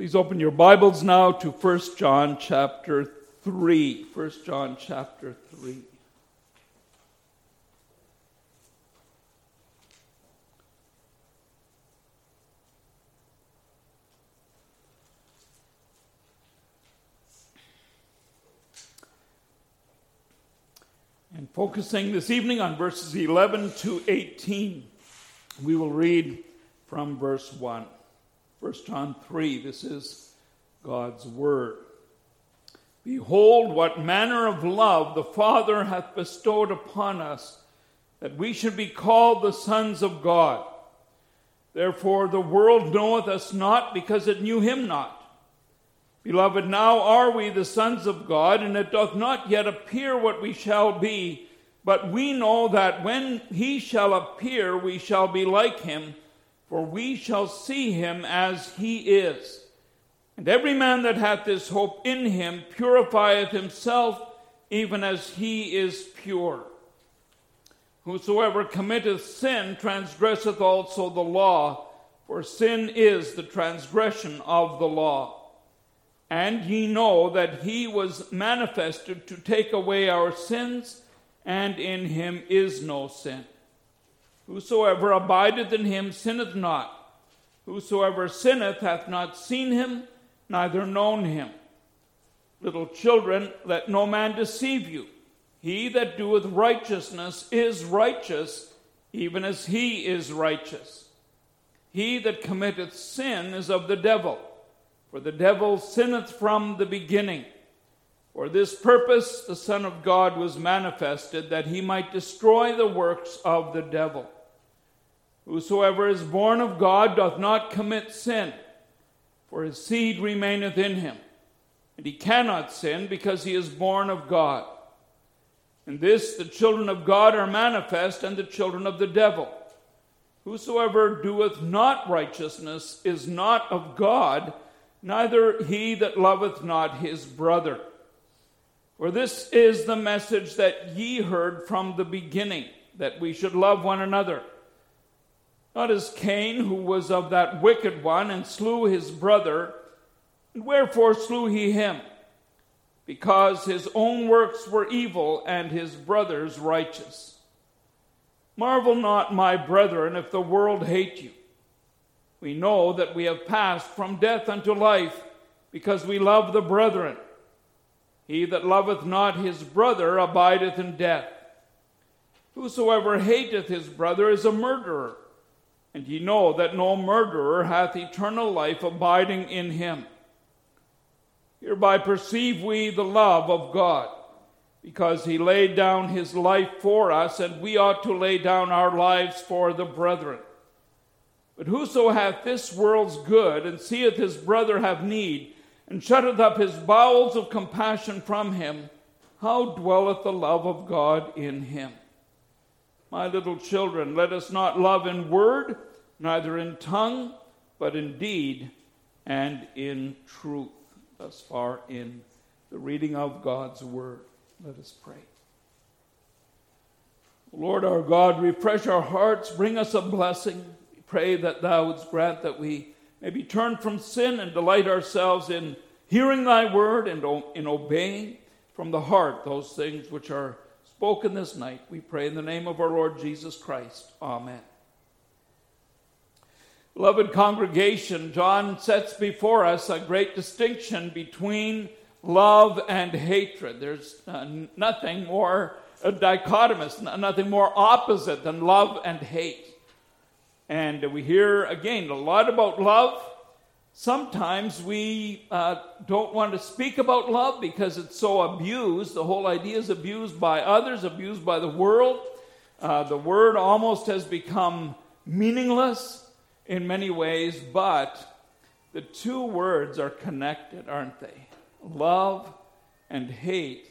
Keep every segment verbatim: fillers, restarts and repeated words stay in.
Please open your Bibles now to First John chapter three. First John chapter three. And focusing this evening on verses eleven to eighteen, we will read from verse one. First John three, this is God's word. Behold, what manner of love the Father hath bestowed upon us, that we should be called the sons of God. Therefore the world knoweth us not, because it knew him not. Beloved, now are we the sons of God, and it doth not yet appear what we shall be, but we know that when he shall appear, we shall be like him, for we shall see him as he is. And every man that hath this hope in him purifieth himself, even as he is pure. Whosoever committeth sin transgresseth also the law, for sin is the transgression of the law. And ye know that he was manifested to take away our sins, and in him is no sin. Whosoever abideth in him sinneth not. Whosoever sinneth hath not seen him, neither known him. Little children, let no man deceive you. He that doeth righteousness is righteous, even as he is righteous. He that committeth sin is of the devil, for the devil sinneth from the beginning. For this purpose the Son of God was manifested, that he might destroy the works of the devil. Whosoever is born of God doth not commit sin, for his seed remaineth in him, and he cannot sin, because he is born of God. In this the children of God are manifest, and the children of the devil. Whosoever doeth not righteousness is not of God, neither he that loveth not his brother. For this is the message that ye heard from the beginning, that we should love one another. Not as Cain, who was of that wicked one, and slew his brother. And wherefore slew he him? Because his own works were evil, and his brother's righteous. Marvel not, my brethren, if the world hate you. We know that we have passed from death unto life, because we love the brethren. He that loveth not his brother abideth in death. Whosoever hateth his brother is a murderer, and ye know that no murderer hath eternal life abiding in him. Hereby perceive we the love of God, because he laid down his life for us, and we ought to lay down our lives for the brethren. But whoso hath this world's good, and seeth his brother have need, and shutteth up his bowels of compassion from him, how dwelleth the love of God in him? My little children, let us not love in word, neither in tongue, but in deed and in truth. Thus far in the reading of God's word. Let us pray. Lord our God, refresh our hearts, bring us a blessing. We pray that thou wouldst grant that we may be turned from sin and delight ourselves in hearing thy word and in obeying from the heart those things which are spoken this night. We pray in the name of our Lord Jesus Christ. Amen. Beloved congregation, John sets before us a great distinction between love and hatred. There's uh, nothing more uh, dichotomous, nothing more opposite than love and hate. And we hear, again, a lot about love. Sometimes we uh, don't want to speak about love because it's so abused. The whole idea is abused by others, abused by the world. Uh, the word almost has become meaningless in many ways, but the two words are connected, aren't they? Love and hate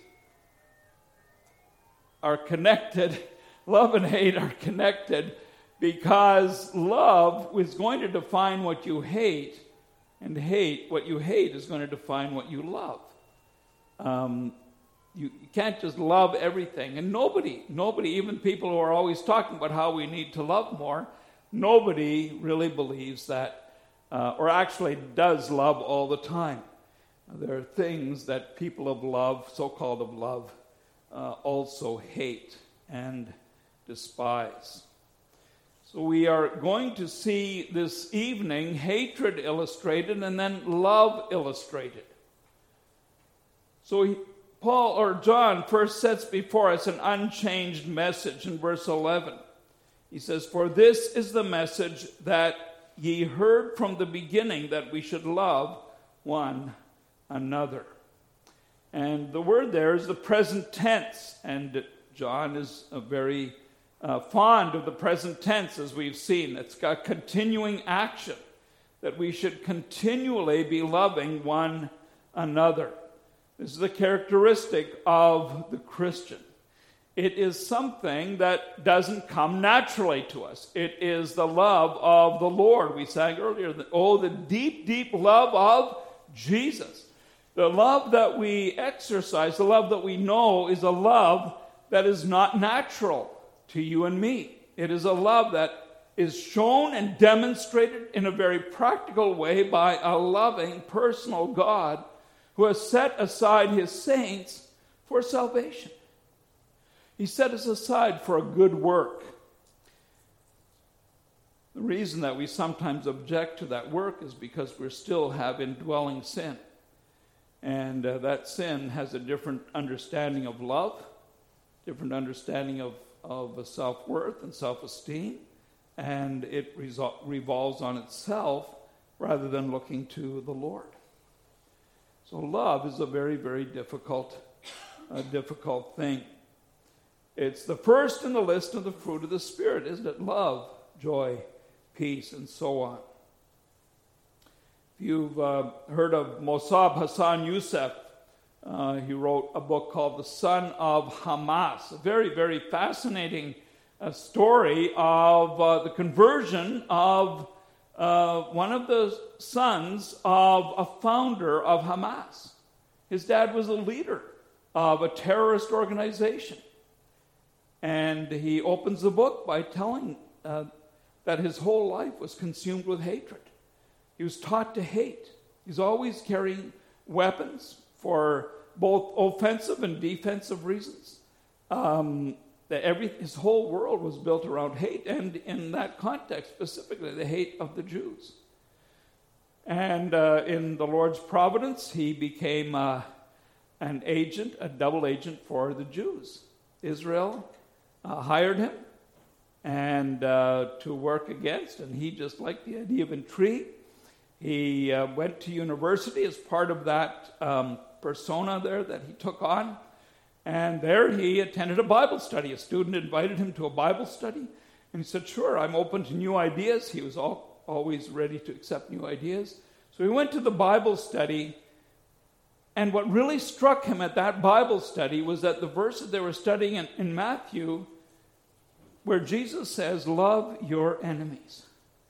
are connected. Love and hate are connected because love is going to define what you hate, and hate, what you hate, is going to define what you love. Um, you, you can't just love everything. And nobody, nobody, even people who are always talking about how we need to love more, nobody really believes that uh, or actually does love all the time. There are things that people of love, so-called of love, uh, also hate and despise. So we are going to see this evening hatred illustrated and then love illustrated. So he, Paul or John first sets before us an unchanged message in verse eleven. He says, "For this is the message that ye heard from the beginning, that we should love one another." And the word there is the present tense, and John is a very uh, fond of the present tense, as we've seen. It's got continuing action, that we should continually be loving one another. This is the characteristic of the Christian. It is something that doesn't come naturally to us. It is the love of the Lord. We sang earlier, that, oh, the deep, deep love of Jesus. The love that we exercise, the love that we know, is a love that is not natural to you and me. It is a love that is shown and demonstrated in a very practical way by a loving, personal God who has set aside his saints for salvation. He set us aside for a good work. The reason that we sometimes object to that work is because we still have indwelling sin. And uh, that sin has a different understanding of love, different understanding of, of self-worth and self-esteem, and it resol- revolves on itself rather than looking to the Lord. So love is a very, very difficult, uh, difficult thing. It's the first in the list of the fruit of the Spirit, isn't it? Love, joy, peace, and so on. If you've uh, heard of Mossab Hassan Youssef, uh, he wrote a book called The Son of Hamas, a very, very fascinating uh, story of uh, the conversion of uh, one of the sons of a founder of Hamas. His dad was a leader of a terrorist organization. And he opens the book by telling uh, that his whole life was consumed with hatred. He was taught to hate. He's always carrying weapons for both offensive and defensive reasons. Um, that every, his whole world was built around hate, and in that context, specifically, the hate of the Jews. And uh, in the Lord's providence, he became uh, an agent, a double agent for the Jews. Israel uh, hired him and uh, to work against, and he just liked the idea of intrigue. He uh, went to university as part of that um, persona there that he took on. And there he attended a Bible study. A student invited him to a Bible study. And he said, sure, I'm open to new ideas. He was all, always ready to accept new ideas. So he went to the Bible study. And what really struck him at that Bible study was that the verses they were studying in, in Matthew, where Jesus says, love your enemies.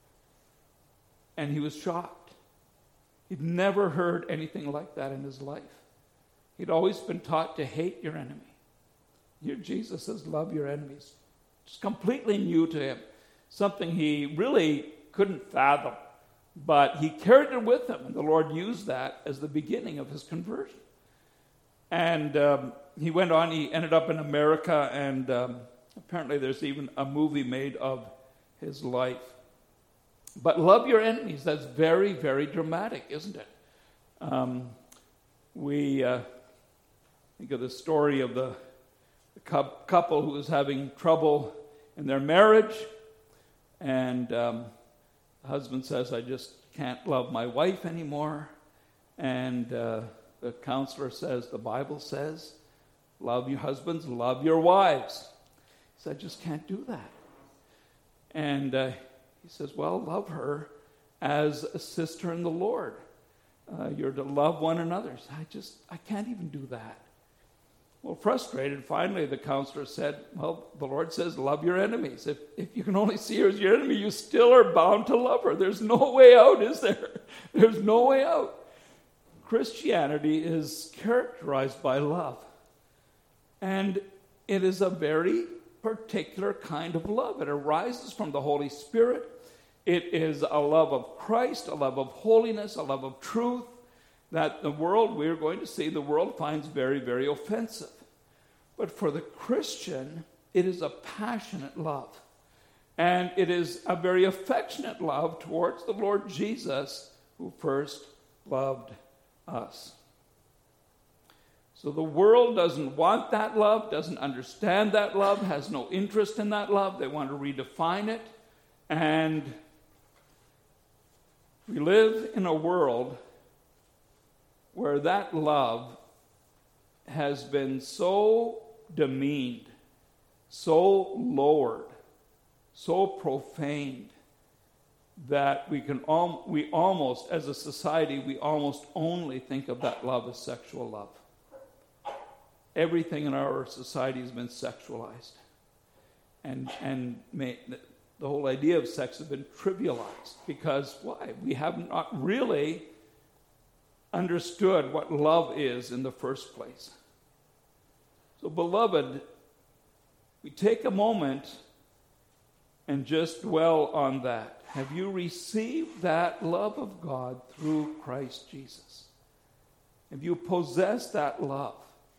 And he was shocked. He'd never heard anything like that in his life. He'd always been taught to hate your enemy. Here Jesus says, love your enemies. It's completely new to him. Something he really couldn't fathom. But he carried it with him, and the Lord used that as the beginning of his conversion. And um, he went on, he ended up in America, and um, apparently there's even a movie made of his life. But love your enemies, that's very, very dramatic, isn't it? Um, we uh, think of the story of the, the couple who was having trouble in their marriage, and um, the husband says, I just can't love my wife anymore. And uh, the counselor says, the Bible says, love your husbands, love your wives. He said, I just can't do that. And uh, he says, well, love her as a sister in the Lord. Uh, you're to love one another. I just, I can't even do that. Well, frustrated, finally the counselor said, well, the Lord says, love your enemies. If, if you can only see her as your enemy, you still are bound to love her. There's no way out, is there? There's no way out. Christianity is characterized by love. And it is a very particular kind of love. It arises from the Holy Spirit. It is a love of Christ, a love of holiness, a love of truth that the world, we're going to see, the world finds very, very offensive. But for the Christian, it is a passionate love. And it is a very affectionate love towards the Lord Jesus, who first loved us. So the world doesn't want that love, doesn't understand that love, has no interest in that love. They want to redefine it. And we live in a world where that love has been so demeaned, so lowered, so profaned, that we can al- we almost, as a society, we almost only think of that love as sexual love. Everything in our society has been sexualized. And, and may, the whole idea of sex has been trivialized. Because why? We have not really understood what love is in the first place. So, beloved, we take a moment and just dwell on that. Have you received that love of God through Christ Jesus? Have you possessed that love?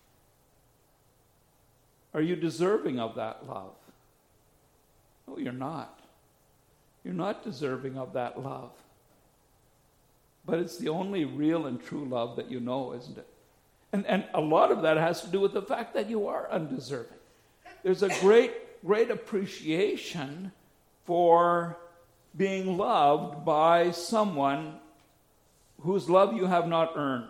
Are you deserving of that love? No, you're not. You're not deserving of that love. But it's the only real and true love that you know, isn't it? And, and a lot of that has to do with the fact that you are undeserving. There's a great, great appreciation for being loved by someone whose love you have not earned.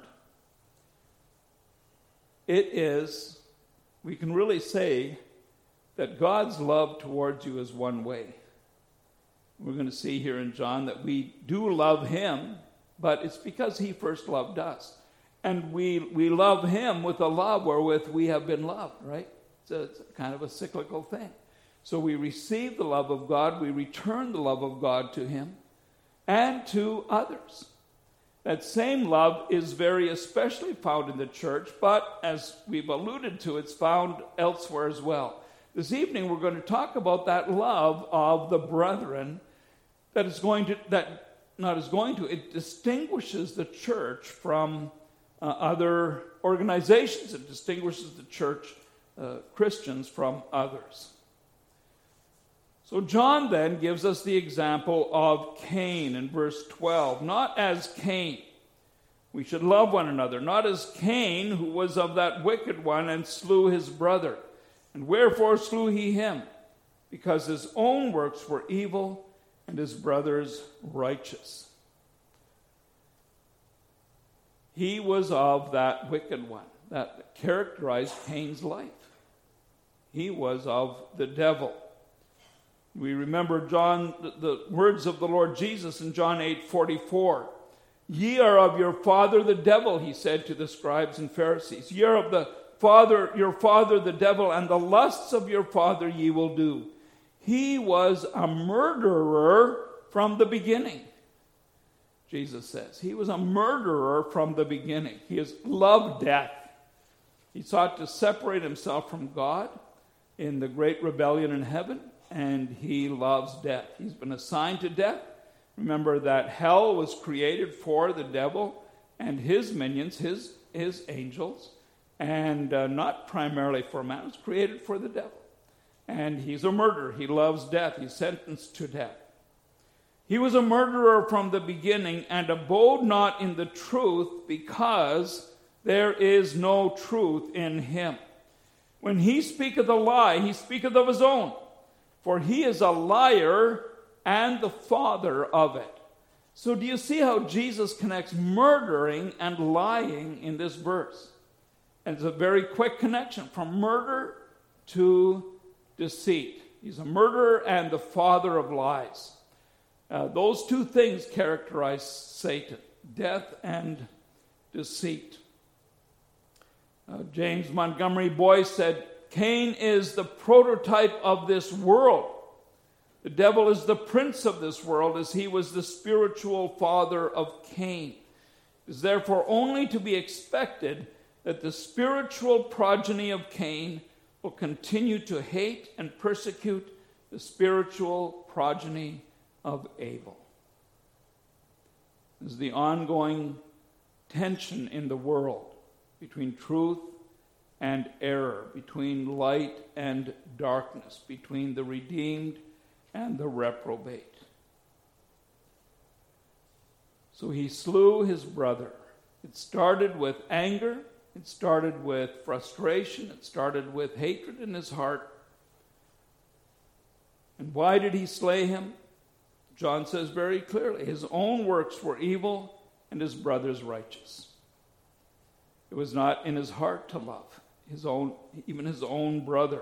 It is, we can really say that God's love towards you is one way. We're going to see here in John that we do love him, but it's because he first loved us. And we we love him with a love wherewith we have been loved, right? It's, a, it's a kind of a cyclical thing. So we receive the love of God, we return the love of God to him and to others. That same love is very especially found in the church, but as we've alluded to, it's found elsewhere as well. This evening we're going to talk about that love of the brethren that is going to, that not is going to, it distinguishes the church from uh, other organizations. It distinguishes the church, uh, Christians, from others. So John then gives us the example of Cain in verse twelve. Not as Cain. We should love one another. Not as Cain, who was of that wicked one and slew his brother. And wherefore slew he him? Because his own works were evil and his brother's righteous. He was of that wicked one that characterized Cain's life. He was of the devil. We remember John, the, the words of the Lord Jesus in John eight forty-four. Ye are of your father the devil, he said to the scribes and Pharisees. Ye are of the father, your father the devil, and the lusts of your father ye will do. He was a murderer from the beginning, Jesus says. He was a murderer from the beginning. He has loved death. He sought to separate himself from God in the great rebellion in heaven, and he loves death. He's been assigned to death. Remember that hell was created for the devil and his minions, his, his angels, and uh, not primarily for man. It was created for the devil. And he's a murderer. He loves death. He's sentenced to death. He was a murderer from the beginning and abode not in the truth because there is no truth in him. When he speaketh a lie, he speaketh of his own, for he is a liar and the father of it. So do you see how Jesus connects murdering and lying in this verse? And it's a very quick connection from murder to deceit. He's a murderer and the father of lies. Uh, those two things characterize Satan, death and deceit. Uh, James Montgomery Boyce said, Cain is the prototype of this world. The devil is the prince of this world, as he was the spiritual father of Cain. It is therefore only to be expected that the spiritual progeny of Cain will continue to hate and persecute the spiritual progeny of Abel. There's the ongoing tension in the world between truth and error, between light and darkness, between the redeemed and the reprobate. So he slew his brother. It started with anger. It started with frustration. It started with hatred in his heart. And why did he slay him? John says very clearly, his own works were evil and his brother's righteous. It was not in his heart to love his own, even his own brother.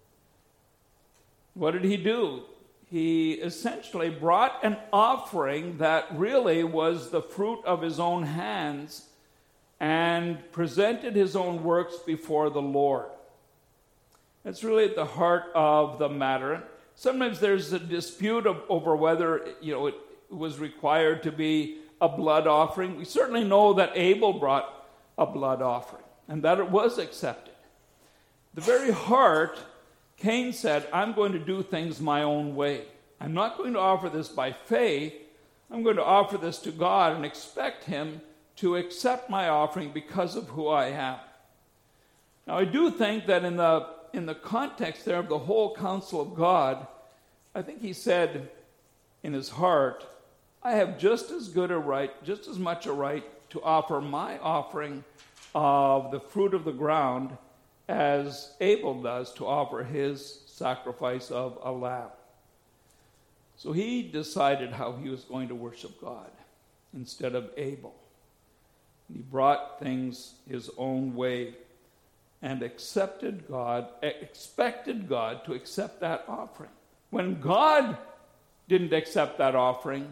What did he do? He essentially brought an offering that really was the fruit of his own hands and presented his own works before the Lord. That's really at the heart of the matter. Sometimes there's a dispute of, over whether, you know, it was required to be a blood offering. We certainly know that Abel brought a blood offering and that it was accepted. The very heart, Cain said, I'm going to do things my own way. I'm not going to offer this by faith. I'm going to offer this to God and expect him to accept my offering because of who I am. Now, I do think that in the in the context there of the whole counsel of God, I think he said in his heart, I have just as good a right, just as much a right to offer my offering of the fruit of the ground as Abel does to offer his sacrifice of a lamb. So he decided how he was going to worship God instead of Abel. He brought things his own way and accepted God, expected God to accept that offering. When God didn't accept that offering,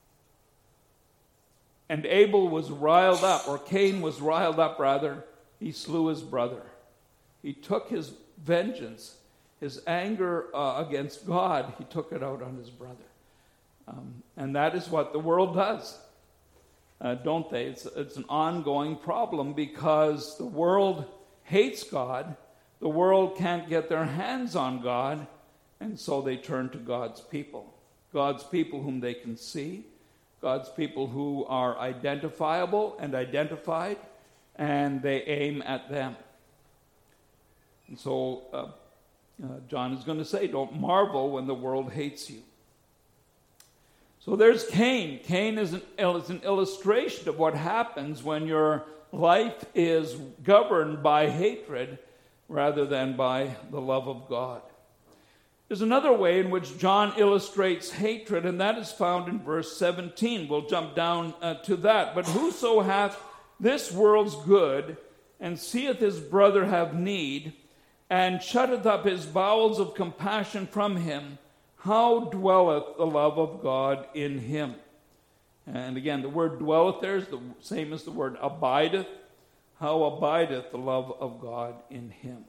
and Abel was riled up, or Cain was riled up rather, he slew his brother. He took his vengeance, his anger uh, against God, he took it out on his brother. Um, and that is what the world does, uh, don't they? It's, it's an ongoing problem because the world hates God, the world can't get their hands on God, and so they turn to God's people. God's people whom they can see, God's people who are identifiable and identified, and they aim at them. And so uh, uh, John is going to say, don't marvel when the world hates you. So there's Cain. Cain is an, is an illustration of what happens when your life is governed by hatred rather than by the love of God. There's another way in which John illustrates hatred, and that is found in verse seventeen. We'll jump down uh, to that. But whoso hath this world's good, and seeth his brother have need, and shutteth up his bowels of compassion from him, how dwelleth the love of God in him? And again, the word dwelleth there is the same as the word abideth. How abideth the love of God in him?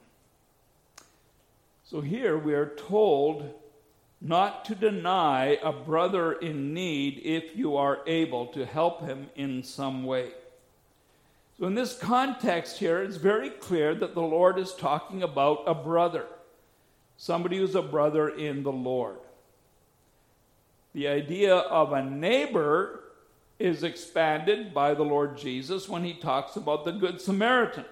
So here we are told not to deny a brother in need if you are able to help him in some way. So in this context here, it's very clear that the Lord is talking about a brother, somebody who's a brother in the Lord. The idea of a neighbor is expanded by the Lord Jesus when he talks about the Good Samaritan.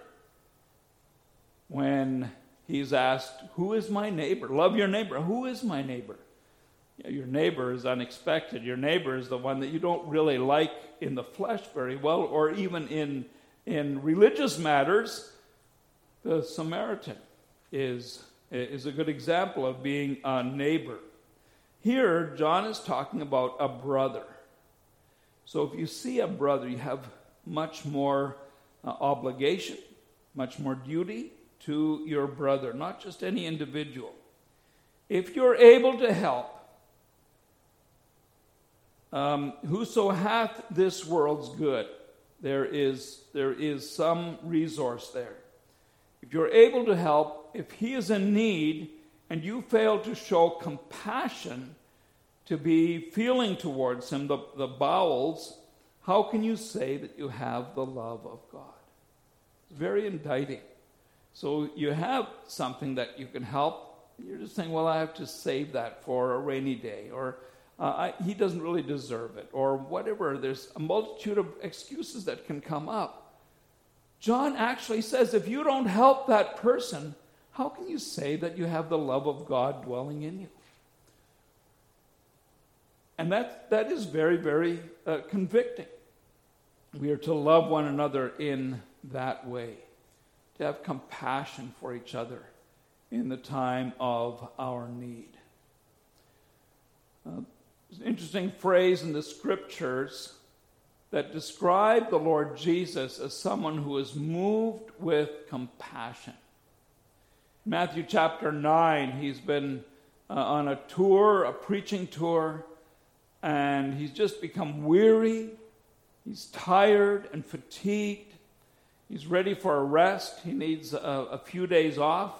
When he's asked, who is my neighbor? Love your neighbor. Who is my neighbor? Yeah, your neighbor is unexpected. Your neighbor is the one that you don't really like in the flesh very well, or even in, in religious matters. The Samaritan is, is a good example of being a neighbor. Here, John is talking about a brother. So if you see a brother, you have much more uh, obligation, much more duty to your brother, not just any individual. If you're able to help, um, whoso hath this world's good, there is, there is some resource there. If you're able to help, if he is in need, and you fail to show compassion, to be feeling towards him, the, the bowels, how can you say that you have the love of God? It's very indicting. So you have something that you can help. You're just saying, well, I have to save that for a rainy day, or uh, I, he doesn't really deserve it, or whatever. There's a multitude of excuses that can come up. John actually says, if you don't help that person, how can you say that you have the love of God dwelling in you? And that, that is very, very uh, convicting. We are to love one another in that way, to have compassion for each other in the time of our need. Uh, there's an interesting phrase in the scriptures that describe the Lord Jesus as someone who is moved with compassion. Matthew chapter nine, he's been uh, on a tour, a preaching tour, and he's just become weary. He's tired and fatigued. He's ready for a rest. He needs a, a few days off.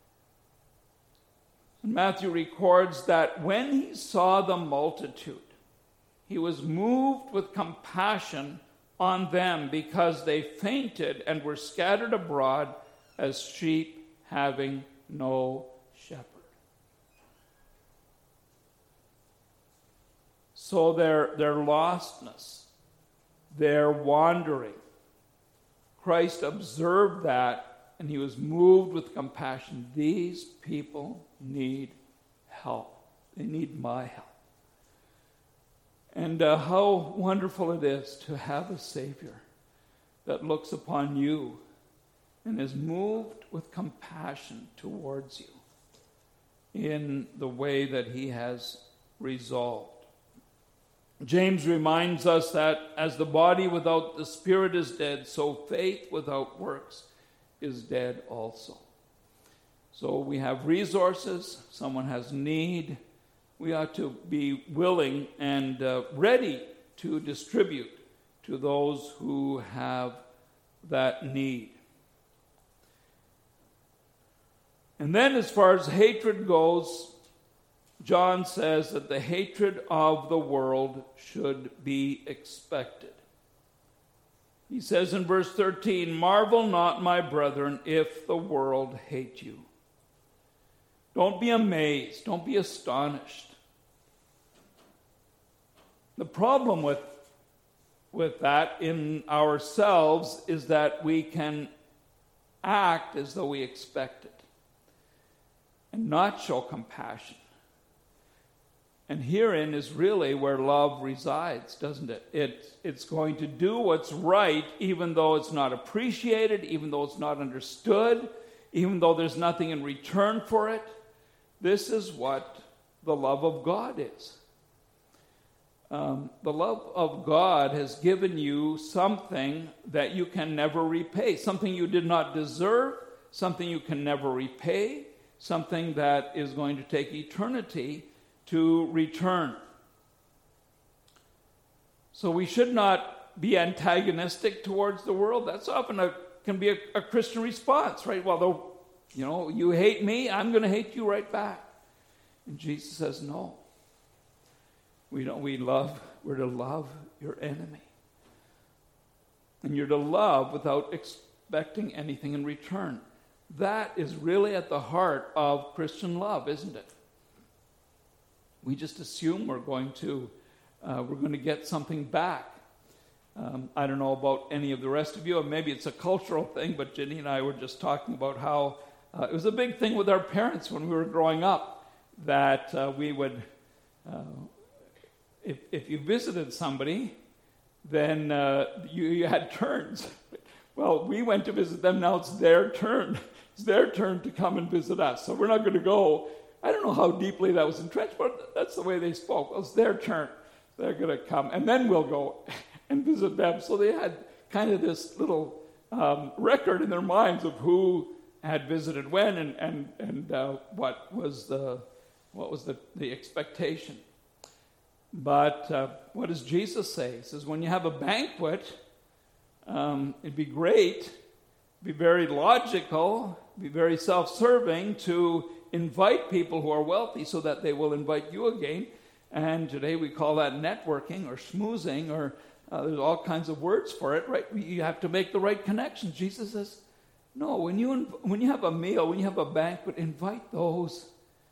And Matthew records that when he saw the multitude, he was moved with compassion on them because they fainted and were scattered abroad as sheep having no shepherd. So their, their lostness, their wandering, Christ observed that and he was moved with compassion. These people need help. They need my help. And uh, how wonderful it is to have a Savior that looks upon you and is moved with compassion towards you in the way that he has resolved. James reminds us that as the body without the spirit is dead, so faith without works is dead also. So we have resources, someone has need, we ought to be willing and uh, ready to distribute to those who have that need. And then as far as hatred goes, John says that the hatred of the world should be expected. He says in verse thirteen, "Marvel not, my brethren, if the world hate you." Don't be amazed. Don't be astonished. The problem with, with that in ourselves is that we can act as though we expect it and not show compassion. And herein is really where love resides, doesn't it? it? It's going to do what's right even though it's not appreciated, even though it's not understood, even though there's nothing in return for it. This is what the love of God is. Um, the love of God has given you something that you can never repay, something you did not deserve, something you can never repay, something that is going to take eternity to return. So we should not be antagonistic towards the world. That's often a can be a, a Christian response, right? Well, though, you know, you hate me, I'm going to hate you right back. And Jesus says, no. We don't. We love. We're to love your enemy, and you're to love without expecting anything in return. That is really at the heart of Christian love, isn't it? We just assume we're going to uh, we're going to get something back. Um, I don't know about any of the rest of you, and maybe it's a cultural thing, but Jenny and I were just talking about how uh, it was a big thing with our parents when we were growing up that uh, we would, uh, if, if you visited somebody, then uh, you, you had turns. Well, we went to visit them, now it's their turn. It's their turn to come and visit us. So we're not going to go. I don't know how deeply that was entrenched, but that's the way they spoke. Well, it's their turn. They're going to come, and then we'll go and visit them. So they had kind of this little um, record in their minds of who had visited when and and and uh, what was the what was the, the expectation. But uh, what does Jesus say? He says, when you have a banquet, um, it'd be great, be very logical, be very self-serving to invite people who are wealthy so that they will invite you again. And today we call that networking or schmoozing, or uh, there's all kinds of words for it, right? You have to make the right connections. Jesus says, no, when you, when you have a meal, when you have a banquet, invite those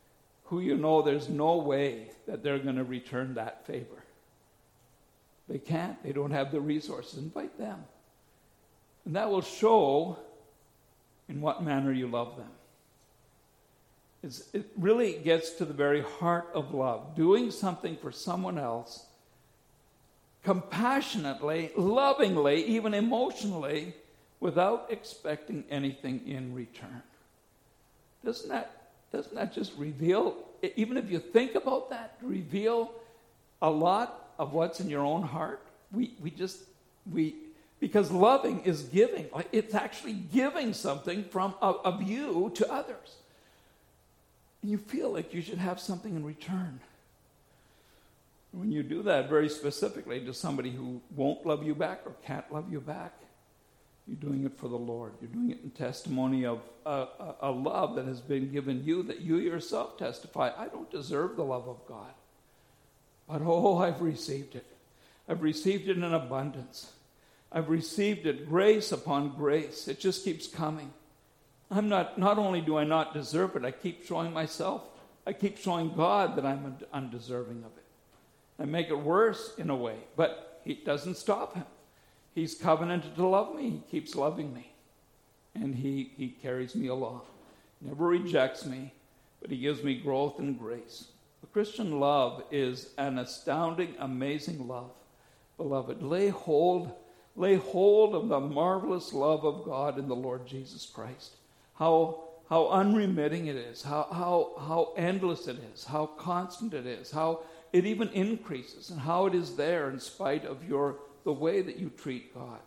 who you know there's no way that they're going to return that favor. They can't. They don't have the resources. Invite them. And that will show in what manner you love them. It's, it really gets to the very heart of love. Doing something for someone else compassionately, lovingly, even emotionally, without expecting anything in return. Doesn't that, doesn't that just reveal, even if you think about that, reveal a lot of what's in your own heart? We we just, we because loving is giving. Like it's actually giving something from of, of you to others. And you feel like you should have something in return. When you do that very specifically to somebody who won't love you back or can't love you back, you're doing it for the Lord. You're doing it in testimony of a, a, a love that has been given you, that you yourself testify, I don't deserve the love of God. But oh, I've received it. I've received it in abundance. I've received it grace upon grace. It just keeps coming. I'm not, not only do I not deserve it, I keep showing myself, I keep showing God that I'm undeserving of it. I make it worse in a way, but it doesn't stop him. He's covenanted to love me. He keeps loving me. And he, he carries me along. Never rejects me, but he gives me growth and grace. The Christian love is an astounding, amazing love. Beloved, lay hold, lay hold of the marvelous love of God in the Lord Jesus Christ. How, how unremitting it is, how, how, how endless it is, how constant it is, how it even increases, and how it is there in spite of your the way that you treat God.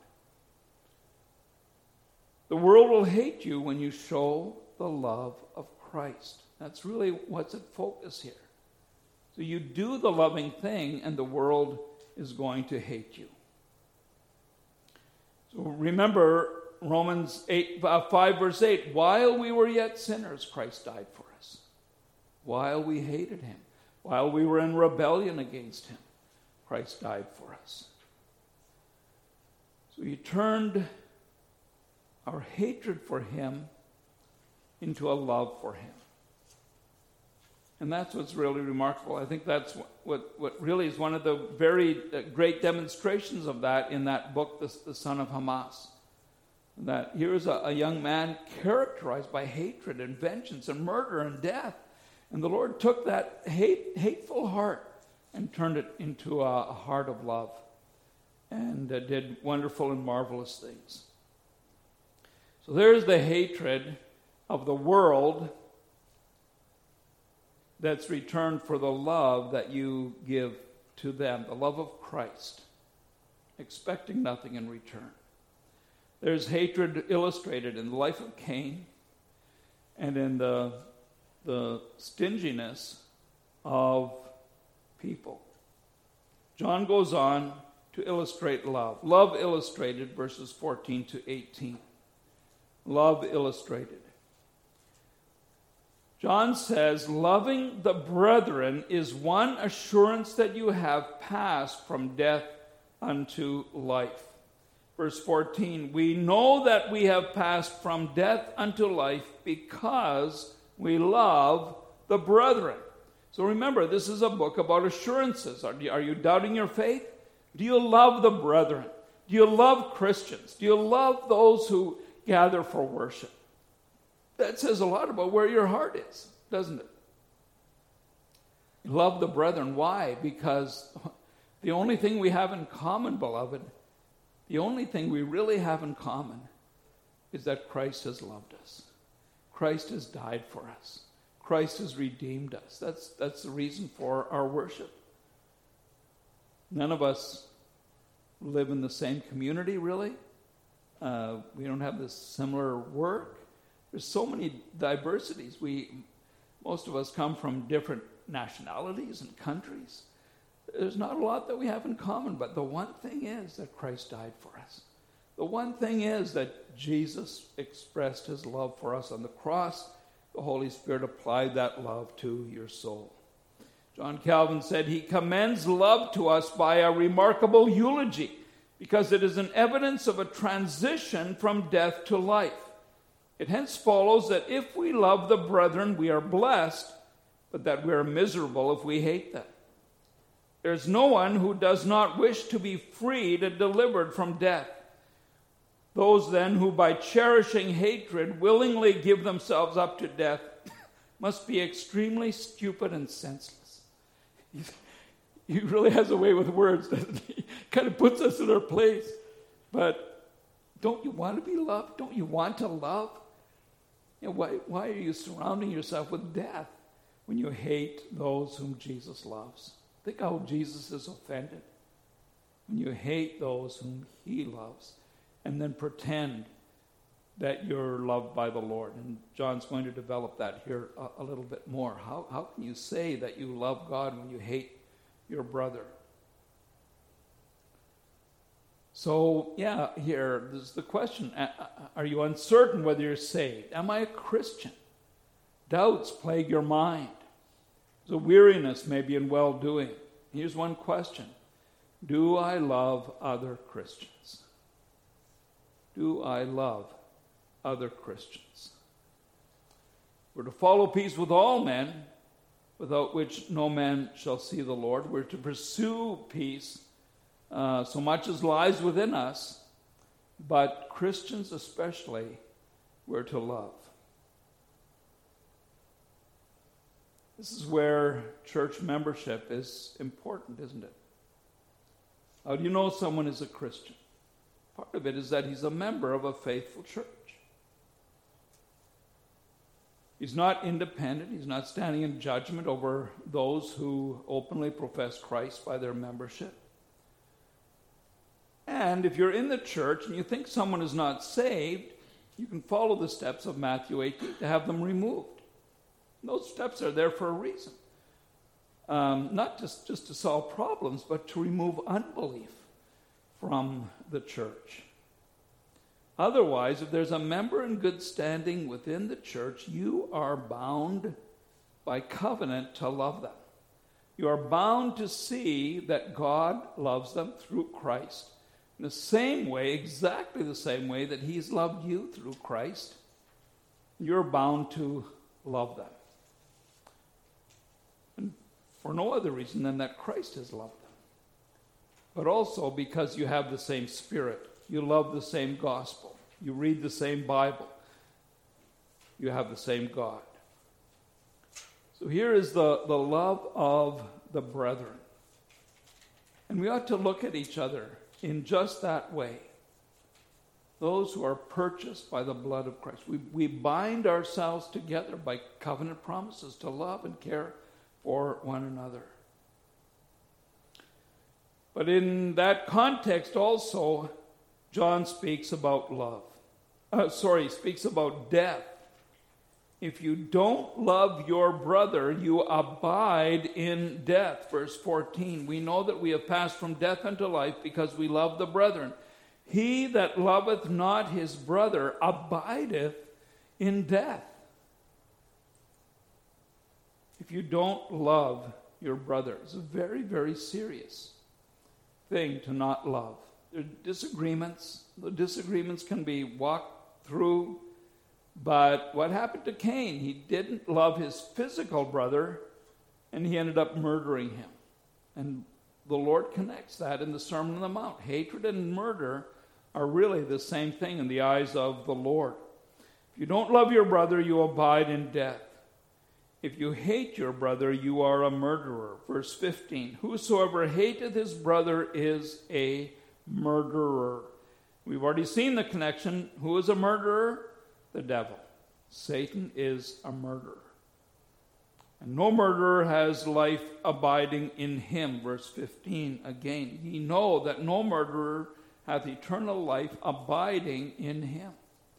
The world will hate you when you show the love of Christ. That's really what's at focus here. So you do the loving thing, and the world is going to hate you. So remember Romans eight, uh, five, verse eight. While we were yet sinners, Christ died for us. While we hated him, while we were in rebellion against him, Christ died for us. So he turned our hatred for him into a love for him. And that's what's really remarkable. I think that's what, what, what really is one of the very great demonstrations of that in that book, The, the Son of Hamas. That here's a, a young man characterized by hatred and vengeance and murder and death. And the Lord took that hate, hateful heart and turned it into a, a heart of love, and uh, did wonderful and marvelous things. So there's the hatred of the world that's returned for the love that you give to them, the love of Christ, expecting nothing in return. There's hatred illustrated in the life of Cain and in the, the stinginess of people. John goes on to illustrate love. Love illustrated, verses fourteen to eighteen. Love illustrated. John says, loving the brethren is one assurance that you have passed from death unto life. Verse fourteen, we know that we have passed from death unto life because we love the brethren. So remember, this is a book about assurances. Are you, are you doubting your faith? Do you love the brethren? Do you love Christians? Do you love those who gather for worship? That says a lot about where your heart is, doesn't it? Love the brethren. Why? Because the only thing we have in common, beloved, the only thing we really have in common is that Christ has loved us. Christ has died for us. Christ has redeemed us. That's, that's the reason for our worship. None of us live in the same community, really. Uh, we don't have this similar work. There's so many diversities. We, most of us come from different nationalities and countries. There's not a lot that we have in common, but the one thing is that Christ died for us. The one thing is that Jesus expressed his love for us on the cross. The Holy Spirit applied that love to your soul. John Calvin said, he commends love to us by a remarkable eulogy, because it is an evidence of a transition from death to life. It hence follows that if we love the brethren, we are blessed, but that we are miserable if we hate them. There's no one who does not wish to be freed and delivered from death. Those then who by cherishing hatred willingly give themselves up to death must be extremely stupid and senseless. He, he really has a way with words, doesn't he? Kind of puts us in our place. But don't you want to be loved? Don't you want to love? You know, why, why are you surrounding yourself with death when you hate those whom Jesus loves? Think how Jesus is offended when you hate those whom he loves and then pretend that you're loved by the Lord. And John's going to develop that here a, a little bit more. How, how can you say that you love God when you hate your brother? So, yeah, here, this is the question. Are you uncertain whether you're saved? Am I a Christian? Doubts plague your mind. So weariness maybe in well-doing. Here's one question. Do I love other Christians? Do I love other Christians? We're to follow peace with all men, without which no man shall see the Lord. We're to pursue peace uh, so much as lies within us, but Christians especially, we're to love. This is where church membership is important, isn't it? How do you know someone is a Christian? Part of it is that he's a member of a faithful church. He's not independent. He's not standing in judgment over those who openly profess Christ by their membership. And if you're in the church and you think someone is not saved, you can follow the steps of Matthew eighteen to have them removed. Those steps are there for a reason. Um, not just, just to solve problems, but to remove unbelief from the church. Otherwise, if there's a member in good standing within the church, you are bound by covenant to love them. You are bound to see that God loves them through Christ. In the same way, exactly the same way that he's loved you through Christ, you're bound to love them. And for no other reason than that Christ has loved them. But also because you have the same Spirit. You love the same gospel. You read the same Bible. You have the same God. So here is the, the love of the brethren. And we ought to look at each other in just that way. Those who are purchased by the blood of Christ. We, we bind ourselves together by covenant promises to love and care for one another. But in that context also, John speaks about love. Uh, sorry, speaks about death. If you don't love your brother, you abide in death. Verse fourteen, we know that we have passed from death unto life because we love the brethren. He that loveth not his brother abideth in death. If you don't love your brother, it's a very, very serious thing to not love. There are disagreements. The disagreements can be walked through. But what happened to Cain? He didn't love his physical brother, and he ended up murdering him. And the Lord connects that in the Sermon on the Mount. Hatred and murder are really the same thing in the eyes of the Lord. If you don't love your brother, you abide in death. If you hate your brother, you are a murderer. Verse fifteen, whosoever hateth his brother is a murderer. We've already seen the connection. Who is a murderer? The devil. Satan is a murderer. And no murderer has life abiding in him. Verse fifteen again. Ye know that no murderer hath eternal life abiding in him.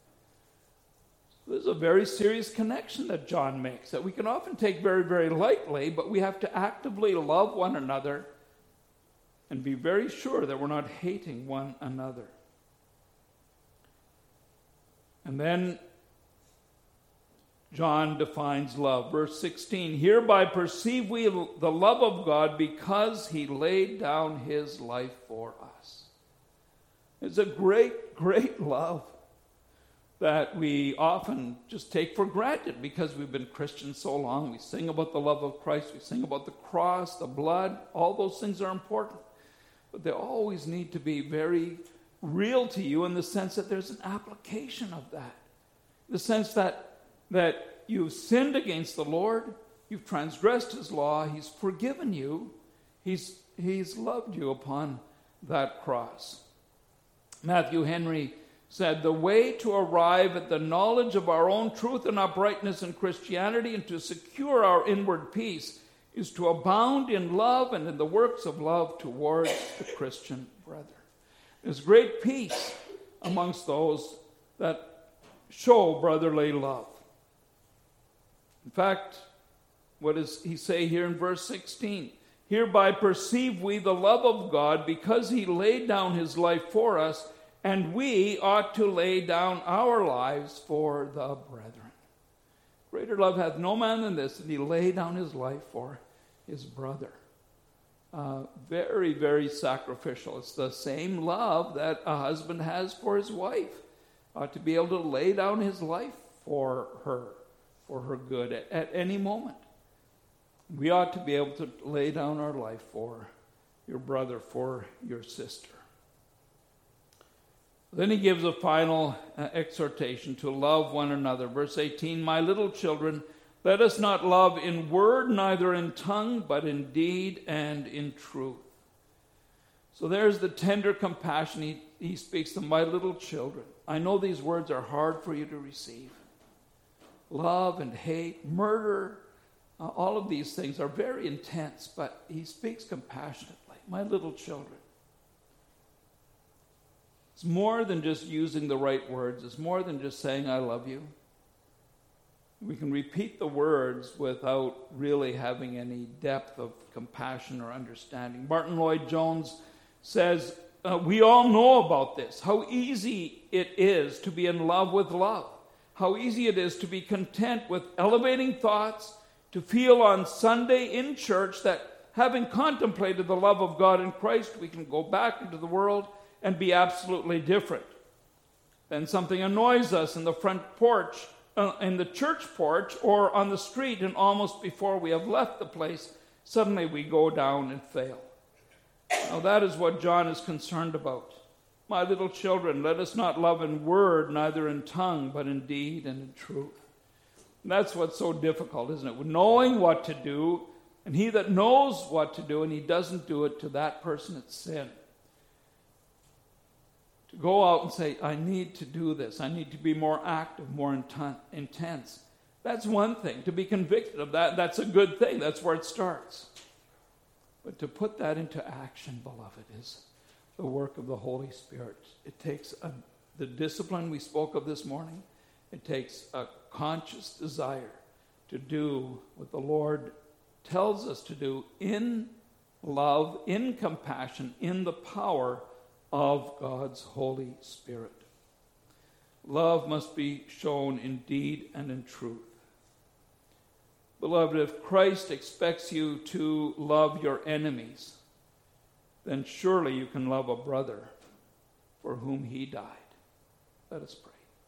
So there's a very serious connection that John makes that we can often take very, very lightly, but we have to actively love one another and be very sure that we're not hating one another. And then John defines love. Verse sixteen, hereby perceive we the love of God because he laid down his life for us. It's a great, great love. that we often just take for granted because we've been Christians so long. We sing about the love of Christ. We sing about the cross, the blood. All those things are important. But they always need to be very real to you in the sense that there's an application of that. The sense that, that you've sinned against the Lord. You've transgressed his law. He's forgiven you. He's, he's loved you upon that cross. Matthew Henry said, the way to arrive at the knowledge of our own truth and uprightness in Christianity and to secure our inward peace is to abound in love and in the works of love towards the Christian brethren. There's great peace amongst those that show brotherly love. In fact, what does he say here in verse sixteen? Hereby perceive we the love of God because he laid down his life for us, and we ought to lay down our lives for the brethren. Greater love hath no man than this, that he lay down his life for his brother. Uh, very, very sacrificial. It's the same love that a husband has for his wife. Ought to be able to lay down his life for her, for her good at, at any moment. We ought to be able to lay down our life for your brother, for your sister. Then he gives a final uh, exhortation to love one another. Verse eighteen, my little children, let us not love in word, neither in tongue, but in deed and in truth. So there's the tender compassion he, he speaks to my little children. I know these words are hard for you to receive. Love and hate, murder, uh, all of these things are very intense, but he speaks compassionately. My little children. It's more than just using the right words. It's more than just saying, I love you. We can repeat the words without really having any depth of compassion or understanding. Martin Lloyd-Jones says, uh, we all know about this, how easy it is to be in love with love, how easy it is to be content with elevating thoughts, to feel on Sunday in church that having contemplated the love of God in Christ, we can go back into the world and be absolutely different. Then something annoys us in the front porch, uh, in the church porch, or on the street, and almost before we have left the place, suddenly we go down and fail. Now that is what John is concerned about. My little children, let us not love in word, neither in tongue, but in deed and in truth. And that's what's so difficult, isn't it? Knowing what to do, and he that knows what to do and he doesn't do it, to that person it's sin. To go out and say, I need to do this. I need to be more active, more inten- intense. That's one thing. To be convicted of that, that's a good thing. That's where it starts. But to put that into action, beloved, is the work of the Holy Spirit. It takes a, the discipline we spoke of this morning. It takes a conscious desire to do what the Lord tells us to do in love, in compassion, in the power of God's Holy Spirit. Love must be shown in deed and in truth. Beloved, if Christ expects you to love your enemies, then surely you can love a brother for whom he died. Let us pray.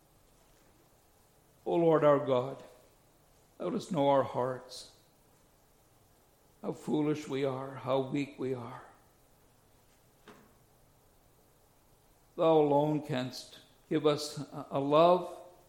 O Lord our God, let us know our hearts, how foolish we are, how weak we are. Thou alone canst give us a love.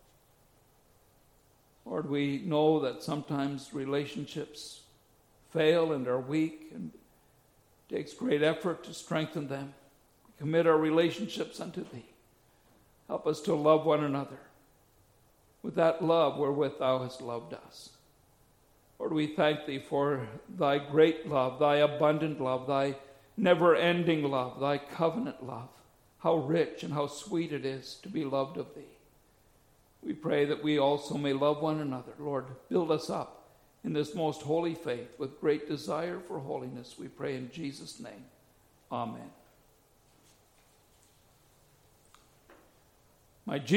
Lord, we know that sometimes relationships fail and are weak, and it takes great effort to strengthen them. We commit our relationships unto Thee. Help us to love one another with that love wherewith Thou hast loved us. Lord, we thank Thee for Thy great love, Thy abundant love, Thy never-ending love, Thy covenant love. How rich and how sweet it is to be loved of Thee. We pray that we also may love one another. Lord, build us up in this most holy faith with great desire for holiness. We pray in Jesus' name. Amen. My